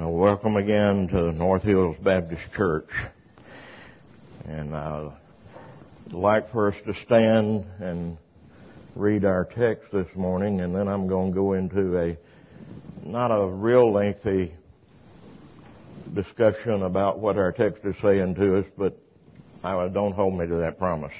Welcome again to North Hills Baptist Church. And I'd like for us to stand and read our text this morning, and then I'm going to go into not a real lengthy discussion about what our text is saying to us, but don't hold me to that promise.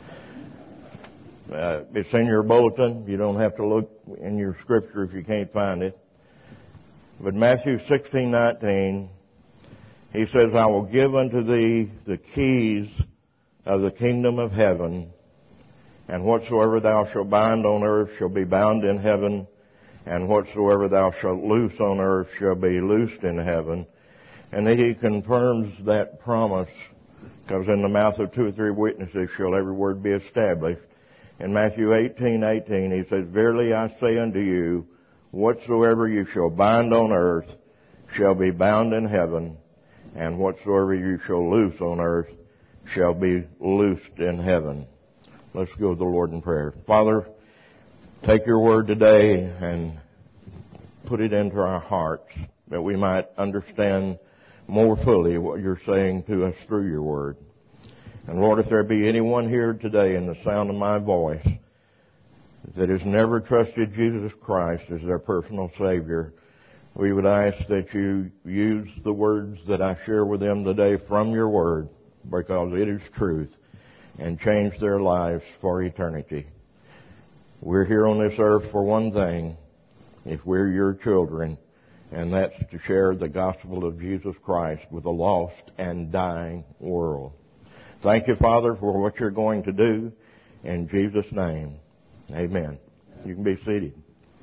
It's in your bulletin. You don't have to look in your scripture if you can't find it. But Matthew 16:19, he says, I will give unto thee the keys of the kingdom of heaven, and whatsoever thou shalt bind on earth shall be bound in heaven, and whatsoever thou shalt loose on earth shall be loosed in heaven. And then he confirms that promise, because in the mouth of two or three witnesses shall every word be established. In Matthew 18:18, he says, Verily I say unto you, whatsoever you shall bind on earth shall be bound in heaven, and whatsoever you shall loose on earth shall be loosed in heaven. Let's go to the Lord in prayer. Father, take your word today and put it into our hearts that we might understand more fully what you're saying to us through your word. And Lord, if there be anyone here today in the sound of my voice that has never trusted Jesus Christ as their personal Savior, we would ask that you use the words that I share with them today from your word, because it is truth, and change their lives for eternity. We're here on this earth for one thing, if we're your children, and that's to share the gospel of Jesus Christ with a lost and dying world. Thank you, Father, for what you're going to do. In Jesus' name, amen. You can be seated.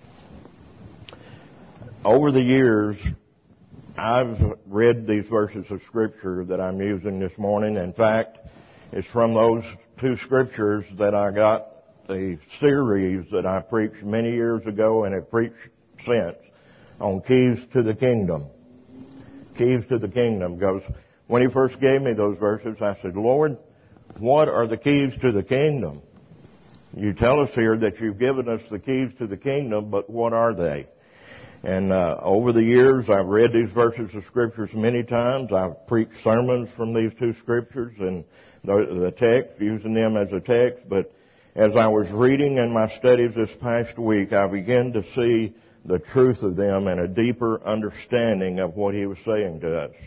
Over the years, I've read these verses of Scripture that I'm using this morning. In fact, it's from those two Scriptures that I got the series that I preached many years ago and have preached since on Keys to the Kingdom. Keys to the Kingdom. Because when he first gave me those verses, I said, Lord, what are the keys to the kingdom? You tell us here that you've given us the keys to the kingdom, but what are they? And over the years, I've read these verses of Scriptures many times. I've preached sermons from these two Scriptures and the text, using them as a text. But as I was reading in my studies this past week, I began to see the truth of them and a deeper understanding of what he was saying to us.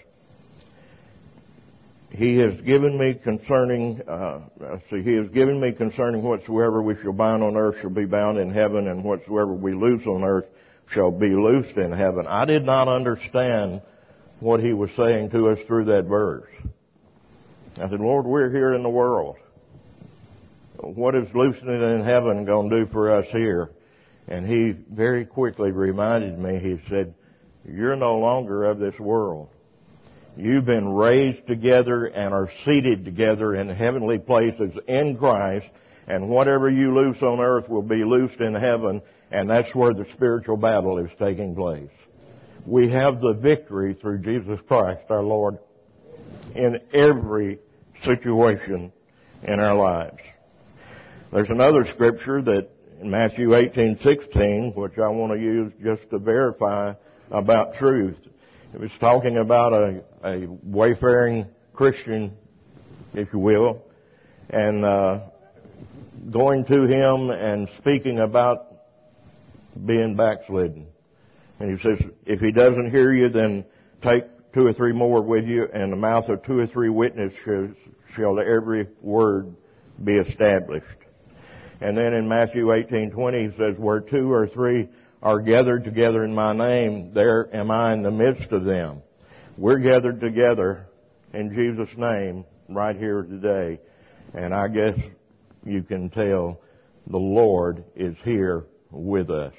He has given me concerning whatsoever we shall bind on earth shall be bound in heaven, and whatsoever we loose on earth shall be loosed in heaven. I did not understand what he was saying to us through that verse. I said, Lord, we're here in the world. What is loosening in heaven going to do for us here? And he very quickly reminded me, he said, you're no longer of this world. You've been raised together and are seated together in heavenly places in Christ, and whatever you loose on earth will be loosed in heaven, and that's where the spiritual battle is taking place. We have the victory through Jesus Christ, our Lord, in every situation in our lives. There's another scripture that in Matthew 18:16, which I want to use just to verify about truth. It was talking about a wayfaring Christian, if you will, and going to him and speaking about being backslidden. And he says, if he doesn't hear you, then take two or three more with you, and the mouth of two or three witnesses shall every word be established. And then in Matthew 18:20, he says, where two or three are gathered together in my name, there am I in the midst of them. We're gathered together in Jesus' name right here today. And I guess you can tell the Lord is here with us.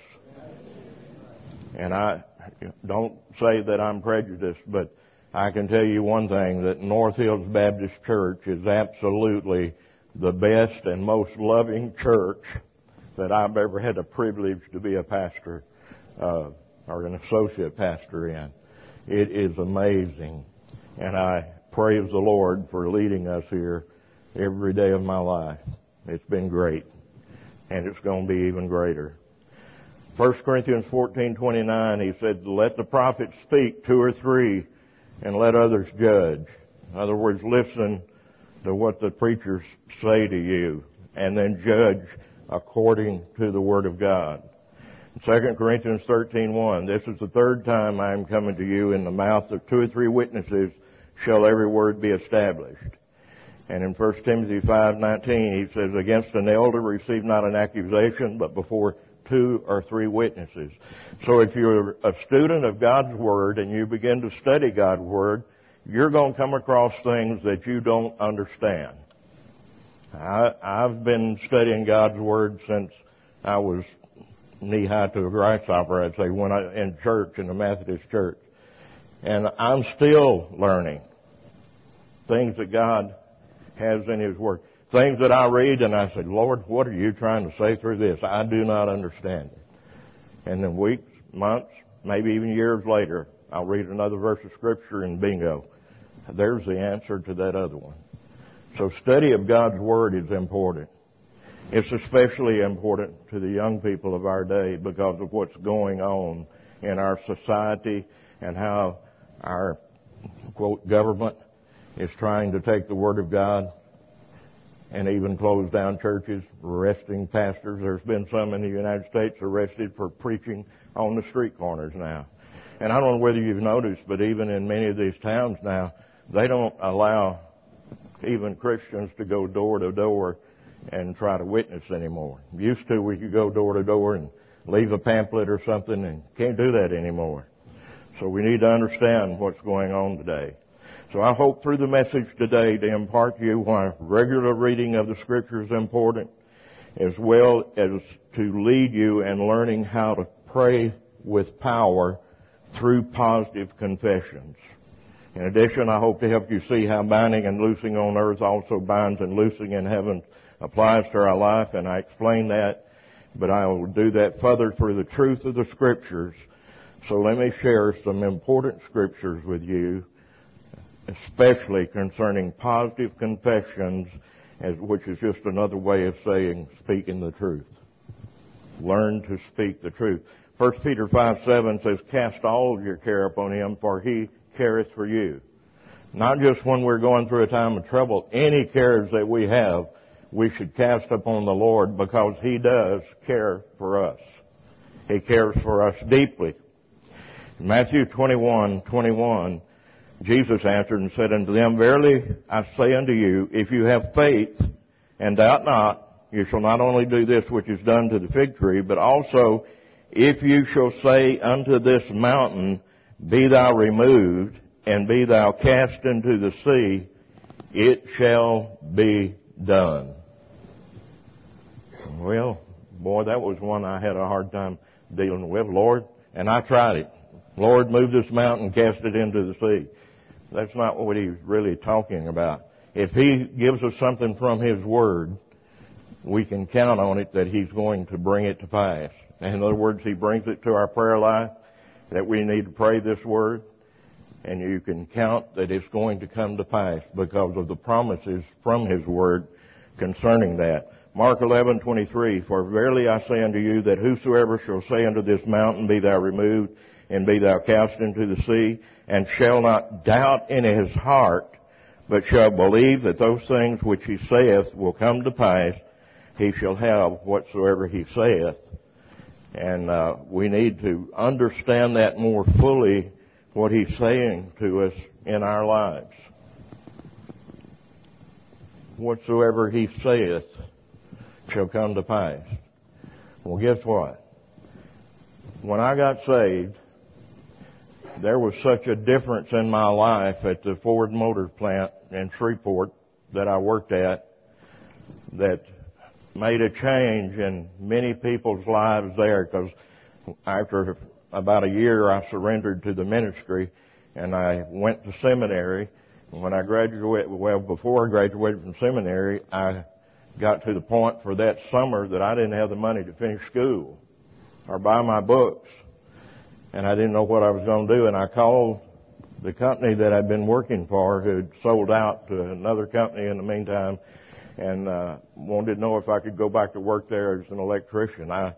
And I don't say that I'm prejudiced, but I can tell you one thing, that North Hills Baptist Church is absolutely the best and most loving church that I've ever had the privilege to be a pastor or an associate pastor in. It is amazing. And I praise the Lord for leading us here every day of my life. It's been great. And it's going to be even greater. 1 Corinthians 14:29, he said, let the prophets speak, 2 or 3, and let others judge. In other words, listen to what the preachers say to you, and then judge according to the Word of God. 2 Corinthians 13:1, this is the third time I am coming to you. In the mouth of 2 or 3 witnesses shall every word be established. And in 1 Timothy 5:19, he says, against an elder receive not an accusation, but before 2 or 3 witnesses. So if you're a student of God's Word and you begin to study God's Word, you're going to come across things that you don't understand. I've been studying God's Word since I was knee-high to a grasshopper, I'd say, when in church, in the Methodist church. And I'm still learning things that God has in His Word. Things that I read and I say, Lord, what are you trying to say through this? I do not understand it. And then weeks, months, maybe even years later, I'll read another verse of Scripture and bingo, there's the answer to that other one. So study of God's Word is important. It's especially important to the young people of our day because of what's going on in our society and how our, quote, government is trying to take the Word of God and even close down churches, arresting pastors. There's been some in the United States arrested for preaching on the street corners now. And I don't know whether you've noticed, but even in many of these towns now, they don't allow even Christians to go door to door and try to witness anymore. Used to, we could go door to door and leave a pamphlet or something, and can't do that anymore. So we need to understand what's going on today. So I hope through the message today to impart to you why regular reading of the Scripture is important, as well as to lead you in learning how to pray with power through positive confessions. In addition, I hope to help you see how binding and loosing on earth also binds and loosing in heaven applies to our life, and I explain that, but I will do that further through the truth of the Scriptures. So let me share some important Scriptures with you, especially concerning positive confessions, which is just another way of saying speaking the truth. Learn to speak the truth. 1 Peter 5:7 says, cast all of your care upon Him, for He careth for you. Not just when we're going through a time of trouble. Any cares that we have, we should cast upon the Lord because He does care for us. He cares for us deeply. In Matthew 21:21, Jesus answered and said unto them, verily I say unto you, if you have faith and doubt not, you shall not only do this which is done to the fig tree, but also if you shall say unto this mountain, be thou removed, and be thou cast into the sea, it shall be done. Well, boy, that was one I had a hard time dealing with, Lord, and I tried it. Lord, move this mountain, cast it into the sea. That's not what He's really talking about. If He gives us something from His Word, we can count on it that He's going to bring it to pass. In other words, He brings it to our prayer life, that we need to pray this Word, and you can count that it's going to come to pass because of the promises from His Word concerning that. Mark 11:23, for verily I say unto you that whosoever shall say unto this mountain, be thou removed, and be thou cast into the sea, and shall not doubt in his heart, but shall believe that those things which he saith will come to pass, he shall have whatsoever he saith. And we need to understand that more fully, what He's saying to us in our lives. Whatsoever He saith shall come to pass. Well, guess what? When I got saved, there was such a difference in my life at the Ford Motor plant in Shreveport that I worked at that made a change in many people's lives there, because after about a year I surrendered to the ministry and I went to seminary. When I graduated, before I graduated from seminary, I got to the point for that summer that I didn't have the money to finish school or buy my books, and I didn't know what I was going to do. And I called the company that I'd been working for, who had sold out to another company in the meantime, and wanted to know if I could go back to work there as an electrician. I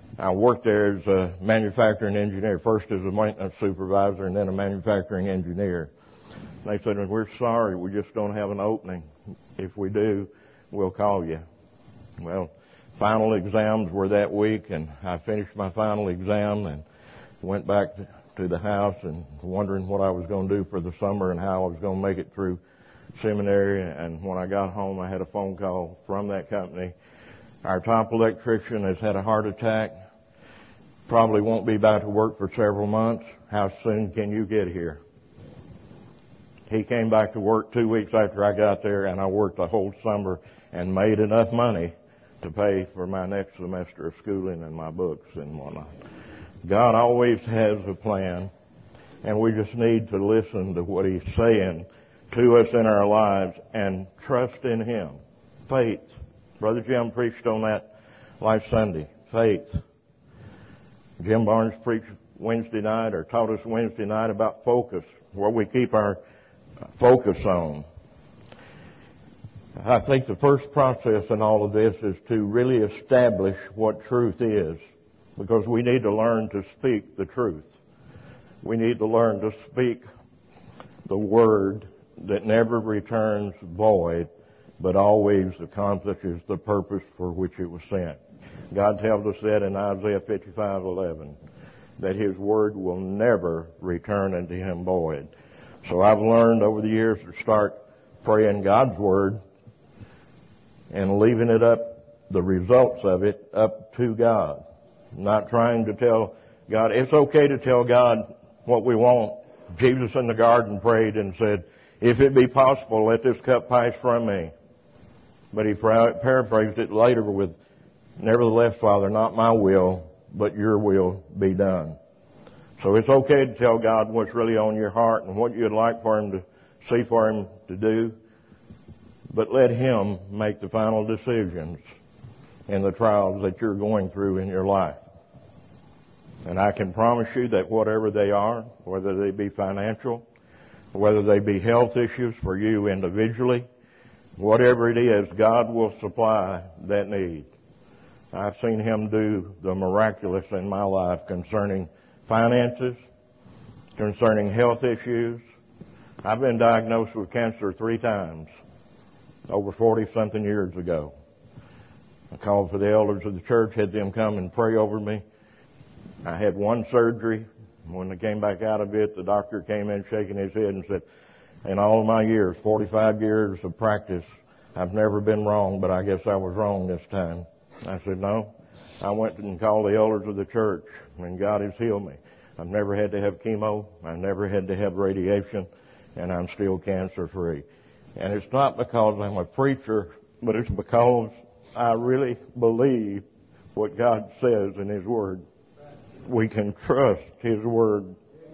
I worked there as a manufacturing engineer, first as a maintenance supervisor and then a manufacturing engineer. They said, we're sorry, we just don't have an opening. If we do, we'll call you. Well, final exams were that week, and I finished my final exam and went back to the house and wondering what I was going to do for the summer and how I was going to make it through seminary. And when I got home, I had a phone call from that company. Our top electrician has had a heart attack. Probably won't be back to work for several months. How soon can you get here? He came back to work 2 weeks after I got there, and I worked the whole summer and made enough money to pay for my next semester of schooling and my books and whatnot. God always has a plan, and we just need to listen to what He's saying to us in our lives and trust in Him. Faith. Brother Jim preached on that last Sunday. Faith. Jim Barnes preached Wednesday night, or taught us Wednesday night, about focus, what we keep our focus on. I think the first process in all of this is to really establish what truth is, because we need to learn to speak the truth. We need to learn to speak the word that never returns void, but always accomplishes the purpose for which it was sent. God tells us that in Isaiah 55:11, that His word will never return unto Him void. So I've learned over the years to start praying God's word and leaving it up, the results of it, up to God. Not trying to tell God. It's okay to tell God what we want. Jesus in the garden prayed and said, if it be possible, let this cup pass from me. But he paraphrased it later with, nevertheless, Father, not my will, but your will be done. So it's okay to tell God what's really on your heart and what you'd like for Him to see for Him to do. But let Him make the final decisions in the trials that you're going through in your life. And I can promise you that whatever they are, whether they be financial, whether they be health issues for you individually, whatever it is, God will supply that need. I've seen Him do the miraculous in my life concerning finances, concerning health issues. I've been diagnosed with cancer 3 times, over 40-something years ago. I called for the elders of the church, had them come and pray over me. I had 1 surgery. When I came back out of it, the doctor came in shaking his head and said, in all of my years, 45 years of practice, I've never been wrong, but I guess I was wrong this time. I said, no. I went and called the elders of the church, and God has healed me. I've never had to have chemo. I've never had to have radiation, and I'm still cancer-free. And it's not because I'm a preacher, but it's because I really believe what God says in His Word. We can trust His Word.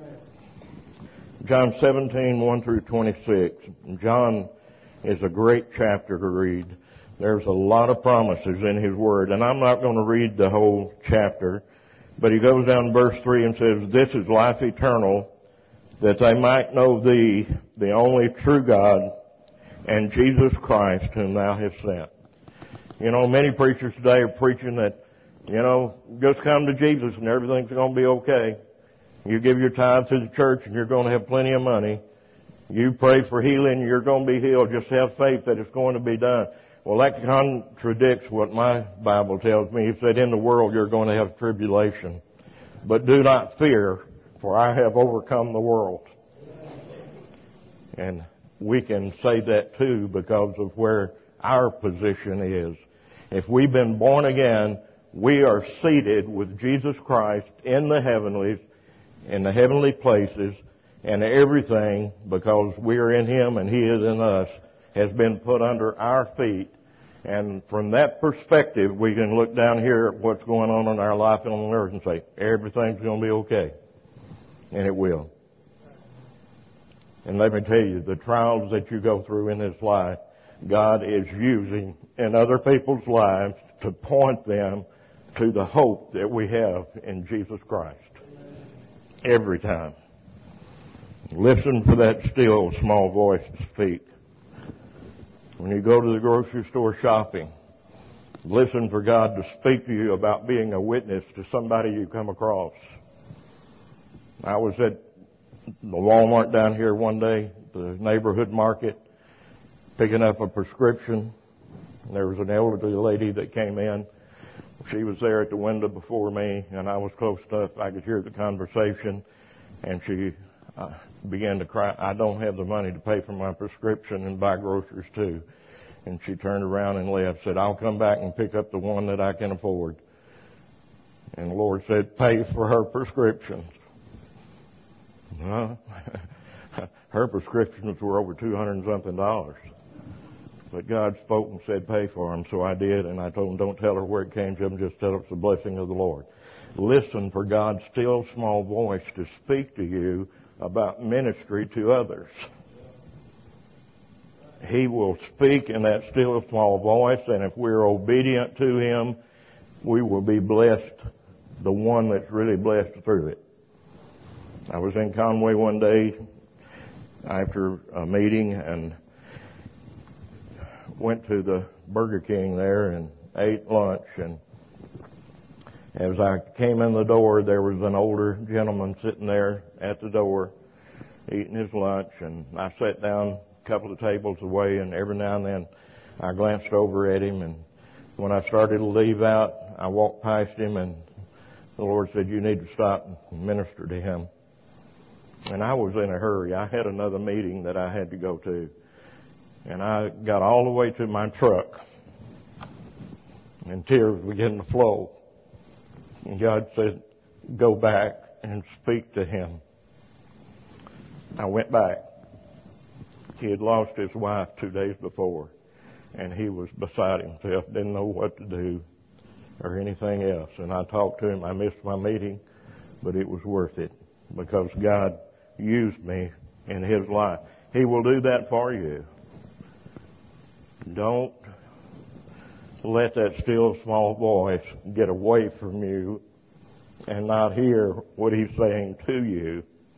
John 17:1-26. John is a great chapter to read. There's a lot of promises in His Word. And I'm not going to read the whole chapter, but he goes down to verse 3 and says, this is life eternal, that they might know Thee, the only true God, and Jesus Christ, whom Thou hast sent. You know, many preachers today are preaching that, just come to Jesus and everything's going to be okay. You give your tithe to the church and you're going to have plenty of money. You pray for healing, you're going to be healed. Just have faith that it's going to be done. Well, that contradicts what my Bible tells me. It said, in the world you're going to have tribulation. But do not fear, for I have overcome the world. And we can say that too because of where our position is. If we've been born again, we are seated with Jesus Christ in the heavenlies, in the heavenly places, and everything, because we are in Him and He is in us, has been put under our feet. And from that perspective, we can look down here at what's going on in our life and on earth and say, everything's going to be okay. And it will. And let me tell you, the trials that you go through in this life, God is using in other people's lives to point them to the hope that we have in Jesus Christ. Every time. Listen for that still small voice to speak. When you go to the grocery store shopping, Listen for God to speak to you about being a witness to somebody you come across. I was at the Walmart down here one day, the neighborhood market, picking up a prescription. There was an elderly lady that came in. She was there at the window before me, and I was close enough I could hear the conversation. And she began to cry, "I don't have the money to pay for my prescription and buy groceries too." And she turned around and left, said, "I'll come back and pick up the one that I can afford." And the Lord said, "Pay for her prescriptions." Her prescriptions were over $200 and something. But God spoke and said, "Pay for them." So I did, and I told him, "Don't tell her where it came from, just tell her it's the blessing of the Lord." Listen for God's still small voice to speak to you about ministry to others. He will speak in that still small voice, and if we're obedient to Him, we will be blessed, the one that's really blessed through it. I was in Conway one day after a meeting and went to the Burger King there and ate lunch, and as I came in the door, there was an older gentleman sitting there at the door eating his lunch, and I sat down a couple of tables away, and every now and then I glanced over at him, and when I started to leave out, I walked past him, and the Lord said, "You need to stop and minister to him." And I was in a hurry. I had another meeting that I had to go to. And I got all the way to my truck, and tears began to flow. And God said, "Go back and speak to him." I went back. He had lost his wife 2 days before, and he was beside himself, didn't know what to do or anything else. And I talked to him. I missed my meeting, but it was worth it because God used me in his life. He will do that for you. Don't let that still small voice get away from you and not hear what he's saying to you.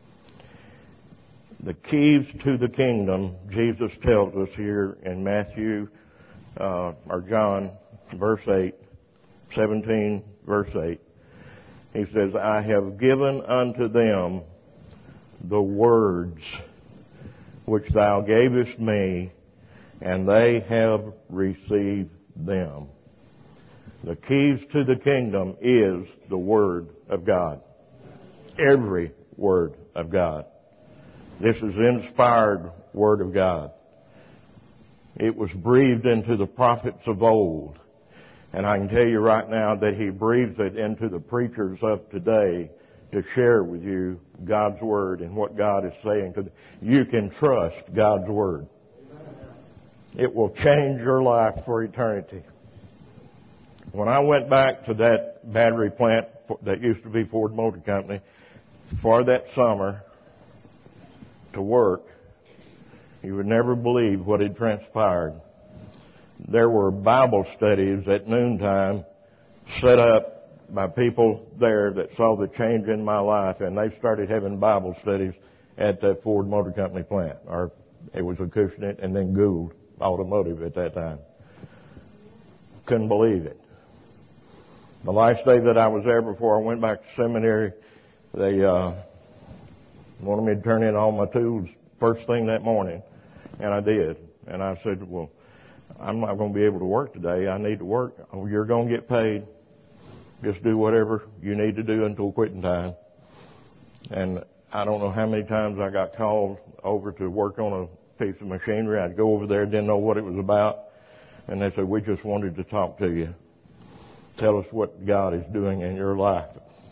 The keys to the kingdom, Jesus tells us here in Matthew, or John, verse 8, 17, verse 8. He says, "I have given unto them the words which thou gavest me, and they have received them." The keys to the kingdom is the Word of God. Every Word of God. This is the inspired Word of God. It was breathed into the prophets of old. And I can tell you right now that He breathes it into the preachers of today to share with you God's Word and what God is saying to them. You can trust God's Word. It will change your life for eternity. When I went back to that battery plant that used to be Ford Motor Company for that summer to work, you would never believe what had transpired. There were Bible studies at noontime set up by people there that saw the change in my life, and they started having Bible studies at that Ford Motor Company plant, or it was Acushnet and then Gould Automotive at that time. Couldn't believe it. The last day that I was there before I went back to seminary, they wanted me to turn in all my tools first thing that morning, and I did. And I said, "Well, I'm not going to be able to work today. I need to work." "Oh, you're going to get paid. Just do whatever you need to do until quitting time." And I don't know how many times I got called over to work on a piece of machinery. I'd go over there, didn't know what it was about. And they said, "We just wanted to talk to you. Tell us what God is doing in your life."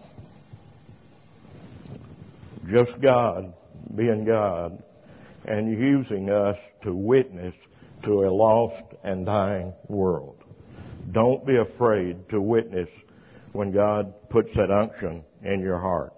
Just God being God and using us to witness to a lost and dying world. Don't be afraid to witness when God puts that unction in your heart.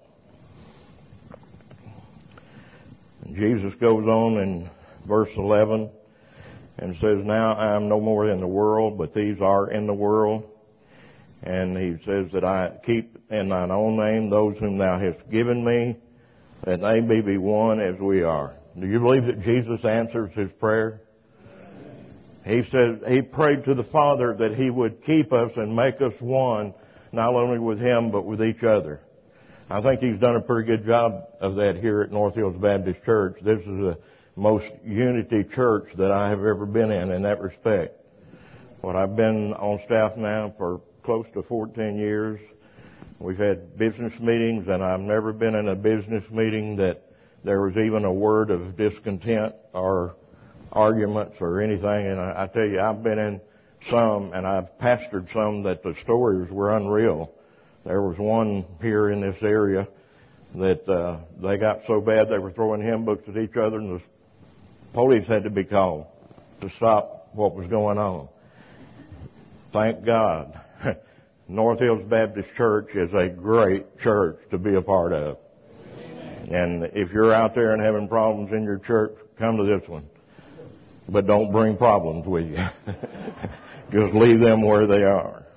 And Jesus goes on in verse 11 and says, "Now I am no more in the world, but these are in the world." And he says that I keep in thine own name those whom thou hast given me, that they may be one as we are. Do you believe that Jesus answers his prayer? He said he prayed to the Father that He would keep us and make us one, not only with Him but with each other. I think He's done a pretty good job of that here at North Hills Baptist Church. This is the most unity church that I have ever been in that respect. Well, I've been on staff now for close to 14 years. We've had business meetings, and I've never been in a business meeting that there was even a word of discontent or arguments or anything. And I tell you, I've been in some, and I've pastored some that the stories were unreal. There was one here in this area that they got so bad they were throwing hymn books at each other, and the police had to be called to stop what was going on. Thank God. North Hills Baptist Church is a great church to be a part of. Amen. And if you're out there and having problems in your church, come to this one. But don't bring problems with you. Just leave them where they are.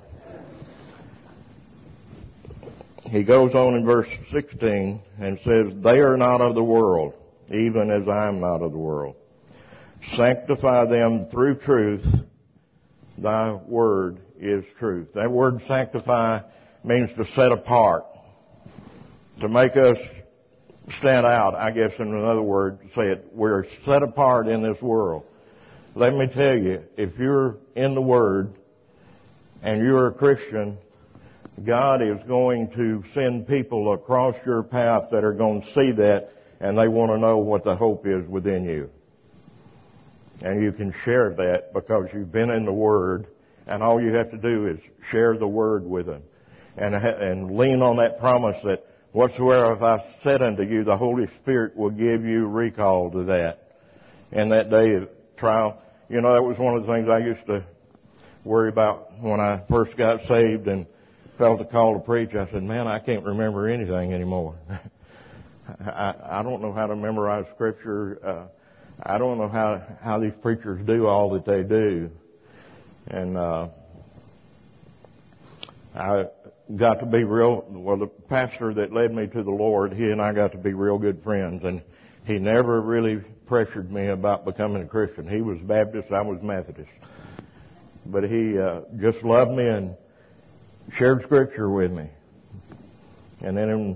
He goes on in verse 16 and says, they are not of the world, even as I am not of the world. Sanctify them through truth. Thy word is truth. That word sanctify means to set apart, to make us stand out, I guess in another word, say it, we're set apart in this world. Let me tell you, if you're in the Word and you're a Christian, God is going to send people across your path that are going to see that, and they want to know what the hope is within you. And you can share that because you've been in the Word, and all you have to do is share the Word with them and lean on that promise that whatsoever have I said unto you, the Holy Spirit will give you recall to that. In that day of trial, you know, that was one of the things I used to worry about when I first got saved and felt the call to preach. I said, man, I can't remember anything anymore. I don't know how to memorize Scripture. I don't know how these preachers do all that they do. And I got to be the pastor that led me to the Lord, he and I got to be real good friends. And he never really pressured me about becoming a Christian. He was Baptist, I was Methodist. But he just loved me and shared Scripture with me. And then in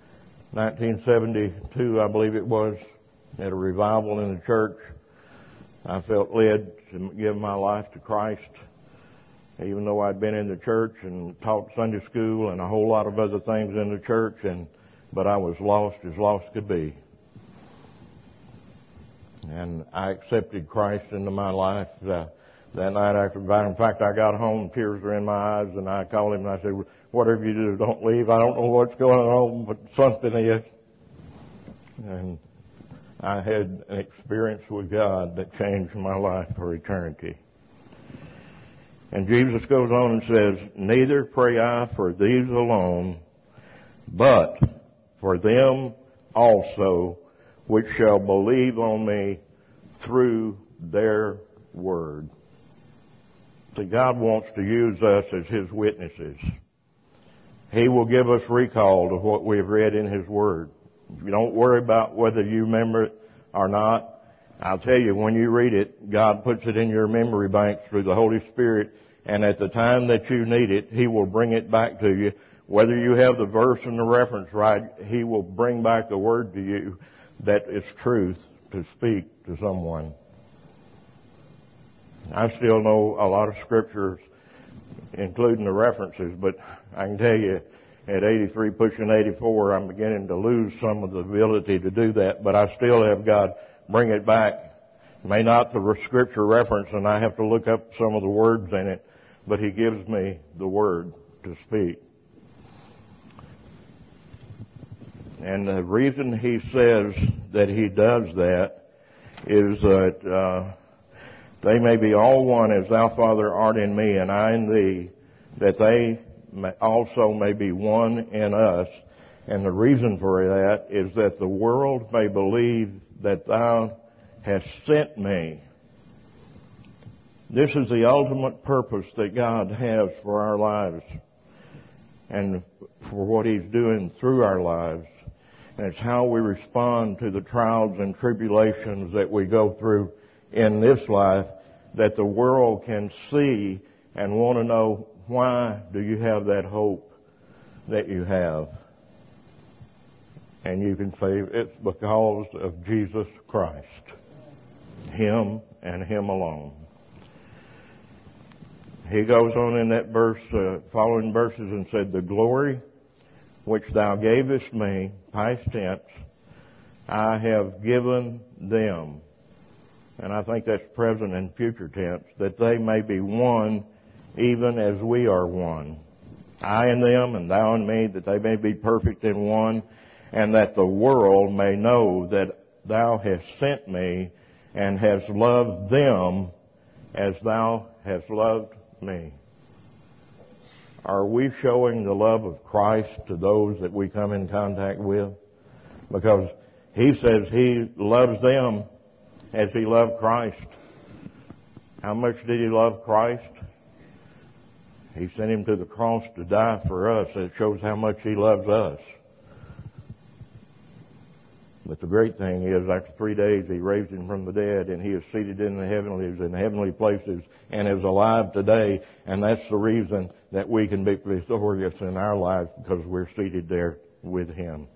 1972, I believe it was, at a revival in the church, I felt led to give my life to Christ, even though I'd been in the church and taught Sunday school and a whole lot of other things in the church, but I was lost as lost could be. And I accepted Christ into my life that night after revival. In fact, I got home, tears were in my eyes, and I called him and I said, whatever you do, don't leave. I don't know what's going on, but something is. And I had an experience with God that changed my life for eternity. And Jesus goes on and says, neither pray I for these alone, but for them also which shall believe on me through their word. See, God wants to use us as His witnesses. He will give us recall of what we have read in His word. You don't worry about whether you remember it or not. I'll tell you, when you read it, God puts it in your memory bank through the Holy Spirit, and at the time that you need it, He will bring it back to you. Whether you have the verse and the reference right, He will bring back the word to you that is truth to speak to someone. I still know a lot of scriptures, including the references, but I can tell you, at 83, pushing 84, I'm beginning to lose some of the ability to do that, but I still have God bring it back. May not the scripture reference, and I have to look up some of the words in it, but He gives me the word to speak. And the reason He says that He does that is that they may be all one as Thou, Father, art in me, and I in Thee, that they also may be one in us. And the reason for that is that the world may believe that Thou hast sent me. This is the ultimate purpose that God has for our lives and for what He's doing through our lives. And it's how we respond to the trials and tribulations that we go through in this life that the world can see and want to know, why do you have that hope that you have? And you can say it's because of Jesus Christ. Him and Him alone. He goes on in that verse, following verses, and said, the glory which thou gavest me, past tense, I have given them. And I think that's present and future tense, that they may be one even as we are one. I and them, and thou and me, that they may be perfect in one, and that the world may know that thou hast sent me and hast loved them as thou hast loved me. Are we showing the love of Christ to those that we come in contact with? Because He says He loves them as He loved Christ. How much did He love Christ? He sent Him to the cross to die for us. It shows how much He loves us. But the great thing is, after 3 days, He raised Him from the dead, and He is seated in the heavenly places, and is alive today. And that's the reason that we can be victorious in our lives, because we're seated there with Him.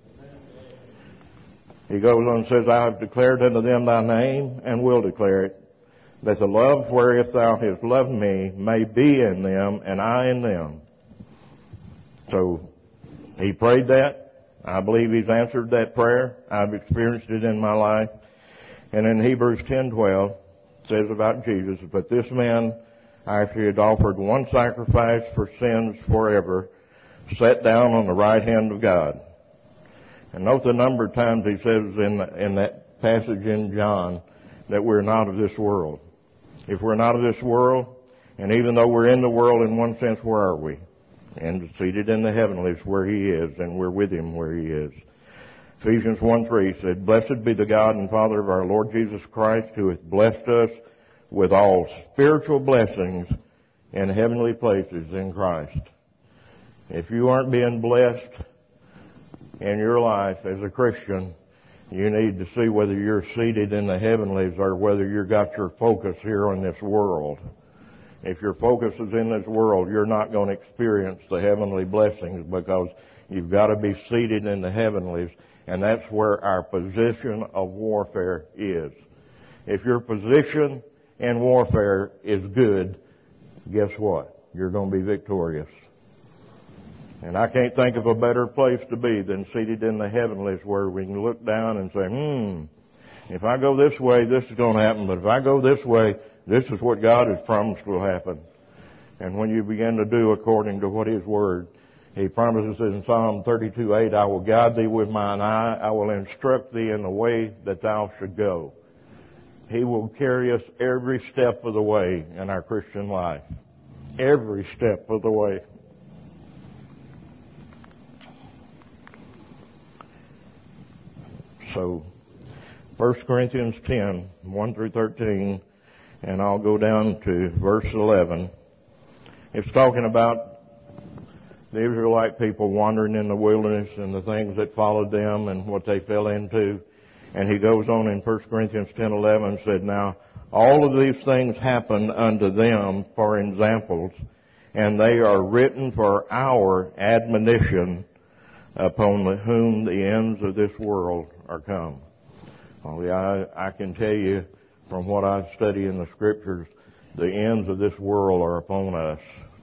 He goes on and says, I have declared unto them thy name, and will declare it, that the love wherewith thou hast loved me may be in them, and I in them. So, He prayed that. I believe He's answered that prayer. I've experienced it in my life. And in Hebrews 10:12, it says about Jesus, but this man, after he had offered one sacrifice for sins forever, sat down on the right hand of God. And note the number of times he says in that passage in John that we're not of this world. If we're not of this world, and even though we're in the world in one sense, where are we? And seated in the heavenlies where He is, and we're with Him where He is. Ephesians 1:3 said, blessed be the God and Father of our Lord Jesus Christ, who hath blessed us with all spiritual blessings in heavenly places in Christ. If you aren't being blessed in your life as a Christian, you need to see whether you're seated in the heavenlies or whether you've got your focus here on this world. If your focus is in this world, you're not going to experience the heavenly blessings, because you've got to be seated in the heavenlies, and that's where our position of warfare is. If your position in warfare is good, guess what? You're going to be victorious. And I can't think of a better place to be than seated in the heavenlies, where we can look down and say, if I go this way, this is going to happen, but if I go this way, this is what God has promised will happen. And when you begin to do according to what His Word, He promises in Psalm 32:8, I will guide thee with mine eye, I will instruct thee in the way that thou should go. He will carry us every step of the way in our Christian life. Every step of the way. So, 1 Corinthians 10, 1 through 13, and I'll go down to verse 11. It's talking about the Israelite people wandering in the wilderness and the things that followed them and what they fell into. And he goes on in 1 Corinthians 10:11 and said, now, all of these things happened unto them for examples, and they are written for our admonition, upon whom the ends of this world are come. Only I can tell you, from what I study in the Scriptures, the ends of this world are upon us.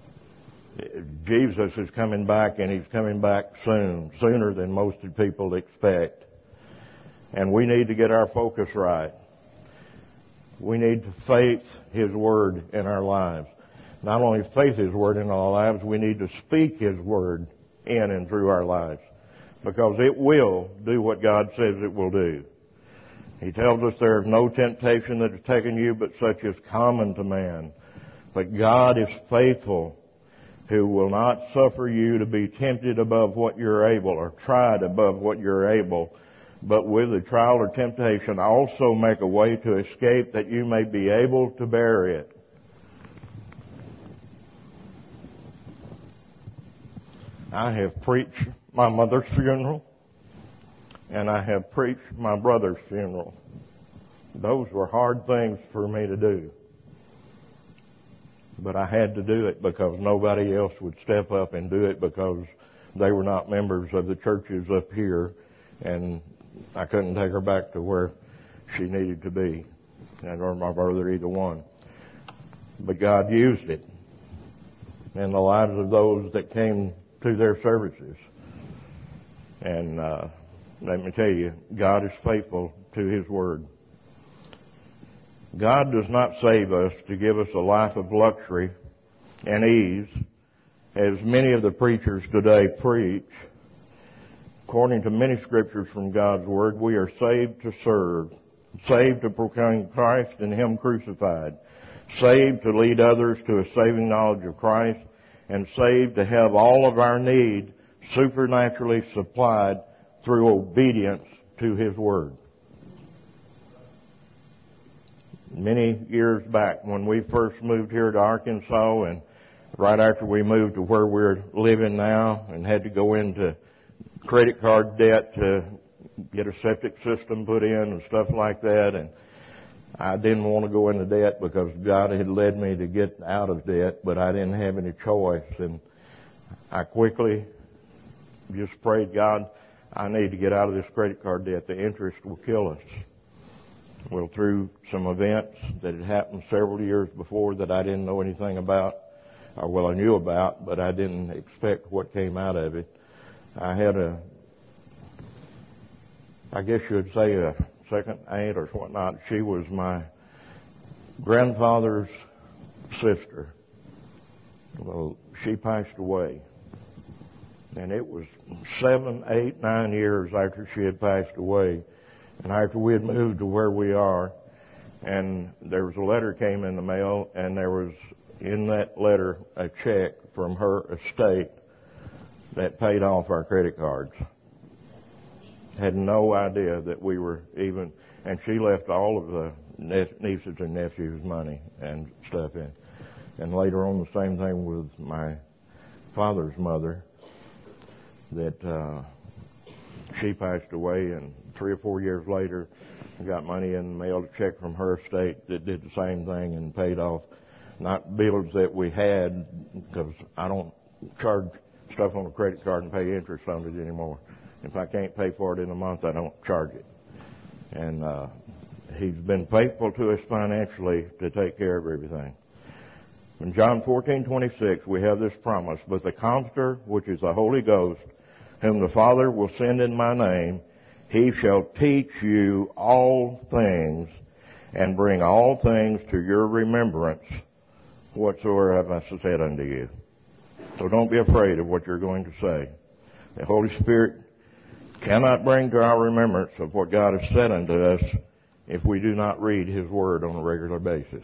Jesus is coming back, and He's coming back soon, sooner than most people expect. And we need to get our focus right. We need to faith His Word in our lives. Not only faith His Word in our lives, we need to speak His Word in and through our lives, because it will do what God says it will do. He tells us there is no temptation that has taken you but such as common to man. But God is faithful, who will not suffer you to be tempted above what you're able, or tried above what you're able, but with the trial or temptation also make a way to escape, that you may be able to bear it. I have preached my mother's funeral, and I have preached my brother's funeral. Those were hard things for me to do. But I had to do it because nobody else would step up and do it because they were not members of the churches up here, and I couldn't take her back to where she needed to be, and or my brother, either one. But God used it in the lives of those that came to their services. And let me tell you, God is faithful to His Word. God does not save us to give us a life of luxury and ease, as many of the preachers today preach. According to many scriptures from God's Word, we are saved to serve, saved to proclaim Christ and Him crucified, saved to lead others to a saving knowledge of Christ, and saved to have all of our need supernaturally supplied through obedience to His Word. Many years back, when we first moved here to Arkansas, and right after we moved to where we're living now and had to go into credit card debt to get a septic system put in and stuff like that, and I didn't want to go into debt because God had led me to get out of debt, but I didn't have any choice. And I quickly just prayed, God, I need to get out of this credit card debt. The interest will kill us. Well, through some events that had happened several years before that I didn't know anything about, or well, I knew about, but I didn't expect what came out of it. I had I guess you would say a second aunt or whatnot. She was my grandfather's sister. Well, she passed away. And it was 7, 8, 9 years after she had passed away, and after we had moved to where we are, and there was a letter came in the mail, and there was in that letter a check from her estate that paid off our credit cards. Had no idea that we were even, and she left all of the nieces and nephews money and stuff in. And later on, the same thing with my father's mother, that she passed away, and 3 or 4 years later, I got money in the mail, a check from her estate that did the same thing and paid off not bills that we had, because I don't charge stuff on a credit card and pay interest on it anymore. If I can't pay for it in a month, I don't charge it. And He's been faithful to us financially to take care of everything. In John 14:26, we have this promise, but the Comforter, which is the Holy Ghost, whom the Father will send in my name, He shall teach you all things and bring all things to your remembrance whatsoever have I said unto you. So don't be afraid of what you're going to say. The Holy Spirit cannot bring to our remembrance of what God has said unto us if we do not read His Word on a regular basis.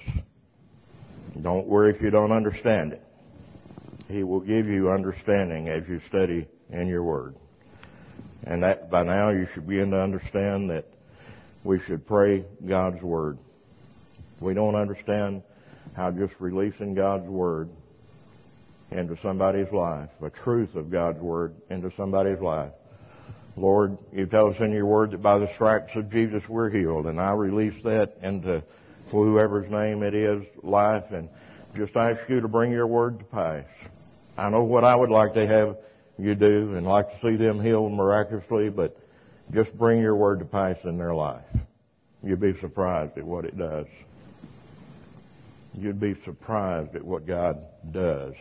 Don't worry if you don't understand it. He will give you understanding as you study in your Word. And that by now you should begin to understand that we should pray God's Word. We don't understand how just releasing God's Word into somebody's life, the truth of God's Word into somebody's life. Lord, you tell us in your Word that by the stripes of Jesus we're healed, and I release that into whoever's name it is, life, and just ask you to bring your Word to pass. I know what I would like to have you do and like to see them healed miraculously, but just bring your Word to pass in their life. You'd be surprised at what it does. You'd be surprised at what God does.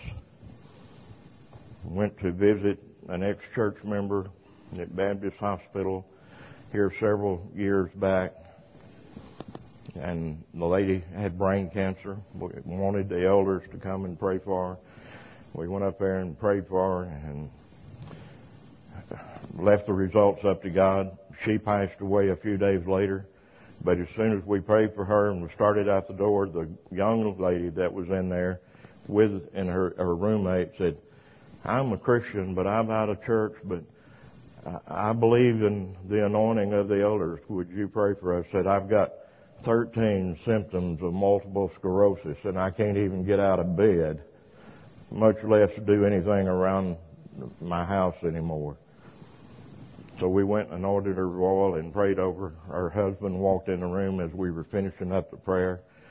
Went to visit an ex-church member at Baptist Hospital here several years back, and the lady had brain cancer. We wanted the elders to come and pray for her. We went up there and prayed for her and left the results up to God. She passed away a few days later, but as soon as we prayed for her and we started out the door, the young lady that was in there and her roommate said, I'm a Christian, but I'm out of church, but I believe in the anointing of the elders. Would you pray for us? Said, I've got 13 symptoms of multiple sclerosis, and I can't even get out of bed, much less do anything around my house anymore. So we went and anointed her oil and prayed over her. Her husband walked in the room as we were finishing up the prayer.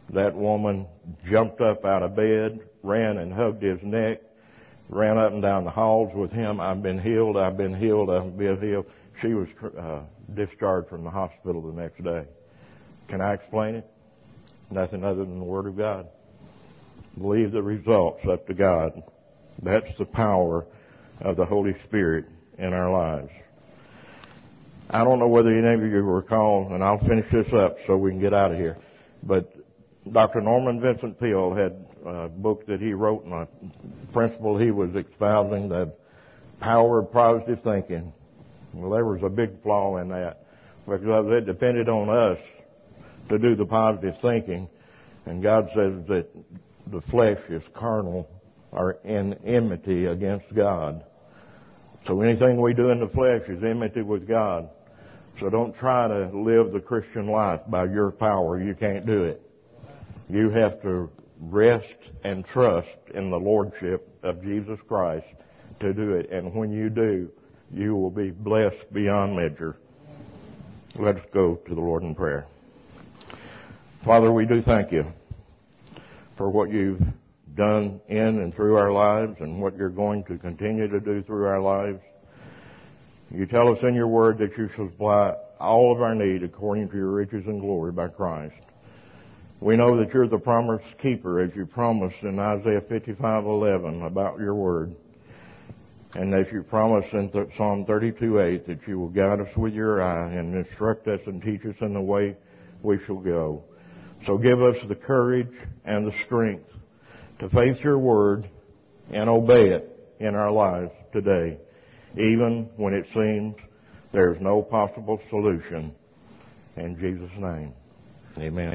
That woman jumped up out of bed, ran and hugged his neck, ran up and down the halls with him. I've been healed, I've been healed, I've been healed. She was discharged from the hospital the next day. Can I explain it? Nothing other than the Word of God. Leave the results up to God. That's the power of the Holy Spirit in our lives. I don't know whether any of you recall, and I'll finish this up so we can get out of here, but Dr. Norman Vincent Peale had a book that he wrote, and a principle he was espousing, the power of positive thinking. Well, there was a big flaw in that, because it depended on us to do the positive thinking, and God says that the flesh is carnal or in enmity against God. So anything we do in the flesh is enmity with God. So don't try to live the Christian life by your power. You can't do it. You have to rest and trust in the Lordship of Jesus Christ to do it. And when you do, you will be blessed beyond measure. Let's go to the Lord in prayer. Father, we do thank you for what you've done in and through our lives and what you're going to continue to do through our lives. You tell us in your word that you shall supply all of our need according to your riches and glory by Christ. We know that you're the promise keeper, as you promised in Isaiah 55:11 about your word. And as you promised in Psalm 32:8 that you will guide us with your eye and instruct us and teach us in the way we shall go. So give us the courage and the strength to face your word and obey it in our lives today, even when it seems there's no possible solution. In Jesus' name, amen.